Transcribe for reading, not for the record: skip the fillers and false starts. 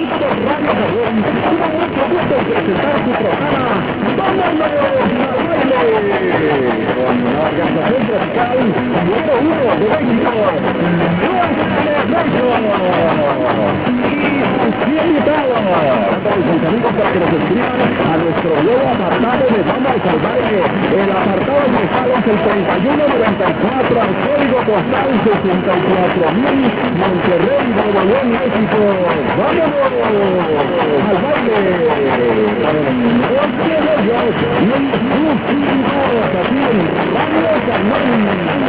Radio Jabón tiene mucho gusto en presentar su programa ¡Vámonos al baile! Con la organización tropical número 1 de México, y sus 100 invitados. Dándoles sus amigos para que nos escriban a nuestro nuevo apartado de Vamos al Baile. El apartado postal es el 3194 al código postal 64,000, Monterrey, Nuevo León, México. ¡Vámonos al baile! Porque yo y sus invitados aquí en Radio Jabón.